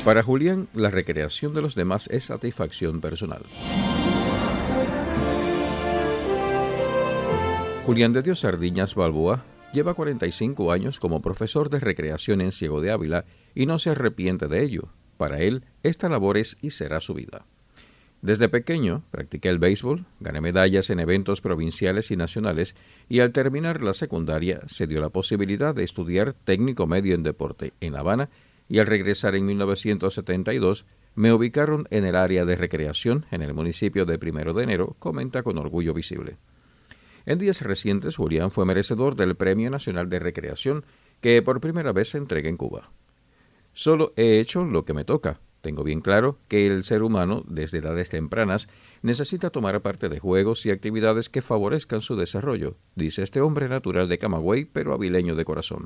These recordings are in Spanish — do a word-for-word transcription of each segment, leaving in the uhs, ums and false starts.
Para Julián, la recreación de los demás es satisfacción personal. Julián de Dios Sardiñas Balboa lleva cuarenta y cinco años como profesor de recreación en Ciego de Ávila y no se arrepiente de ello. Para él, esta labor es y será su vida. Desde pequeño practiqué el béisbol, gané medallas en eventos provinciales y nacionales y al terminar la secundaria se dio la posibilidad de estudiar técnico medio en deporte en La Habana y al regresar en mil novecientos setenta y dos me ubicaron en el área de recreación en el municipio de Primero de Enero, comenta con orgullo visible. En días recientes, Julián fue merecedor del Premio Nacional de Recreación que por primera vez se entrega en Cuba. Solo he hecho lo que me toca. Tengo bien claro que el ser humano, desde edades tempranas, necesita tomar parte de juegos y actividades que favorezcan su desarrollo, dice este hombre natural de Camagüey, pero avileño de corazón.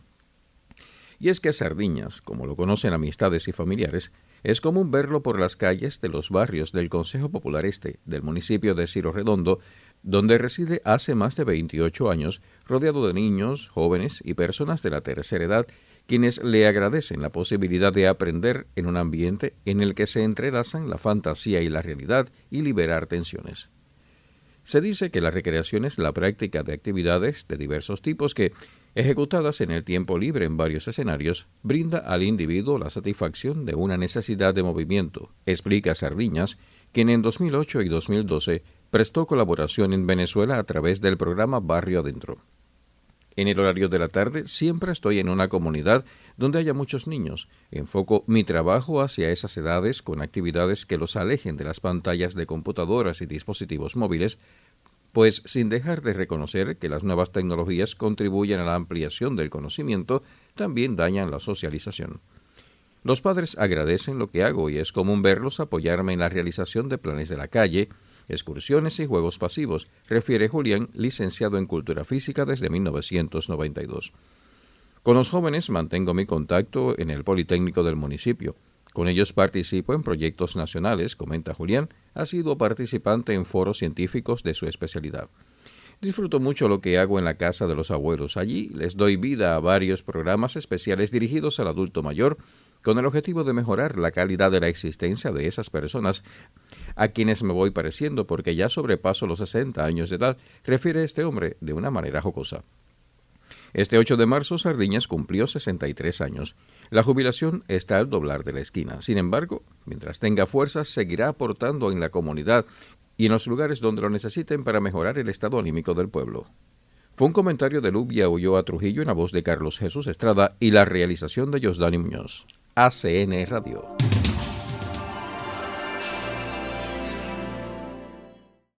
Y es que Sardiñas, como lo conocen amistades y familiares, es común verlo por las calles de los barrios del Consejo Popular Este, del municipio de Ciro Redondo, donde reside hace más de veintiocho años, rodeado de niños, jóvenes y personas de la tercera edad, quienes le agradecen la posibilidad de aprender en un ambiente en el que se entrelazan la fantasía y la realidad y liberar tensiones. Se dice que la recreación es la práctica de actividades de diversos tipos que, ejecutadas en el tiempo libre en varios escenarios, brinda al individuo la satisfacción de una necesidad de movimiento, explica Sardiñas, quien en dos mil ocho y dos mil doce prestó colaboración en Venezuela a través del programa Barrio Adentro. En el horario de la tarde siempre estoy en una comunidad donde haya muchos niños. Enfoco mi trabajo hacia esas edades con actividades que los alejen de las pantallas de computadoras y dispositivos móviles, pues sin dejar de reconocer que las nuevas tecnologías contribuyen a la ampliación del conocimiento, también dañan la socialización. Los padres agradecen lo que hago y es común verlos apoyarme en la realización de planes de la calle, excursiones y juegos pasivos, refiere Julián, licenciado en Cultura Física desde mil novecientos noventa y dos. Con los jóvenes mantengo mi contacto en el Politécnico del municipio. Con ellos participo en proyectos nacionales, comenta Julián, ha sido participante en foros científicos de su especialidad. Disfruto mucho lo que hago en la casa de los abuelos. Allí les doy vida a varios programas especiales dirigidos al adulto mayor, con el objetivo de mejorar la calidad de la existencia de esas personas a quienes me voy pareciendo porque ya sobrepaso los sesenta años de edad, refiere este hombre de una manera jocosa. Este ocho de marzo, Sardiñas cumplió sesenta y tres años. La jubilación está al doblar de la esquina. Sin embargo, mientras tenga fuerzas, seguirá aportando en la comunidad y en los lugares donde lo necesiten para mejorar el estado anímico del pueblo. Fue un comentario de Lubia Ulloa Trujillo en la voz de Carlos Jesús Estrada y la realización de Yosdani Muñoz. A C N Radio.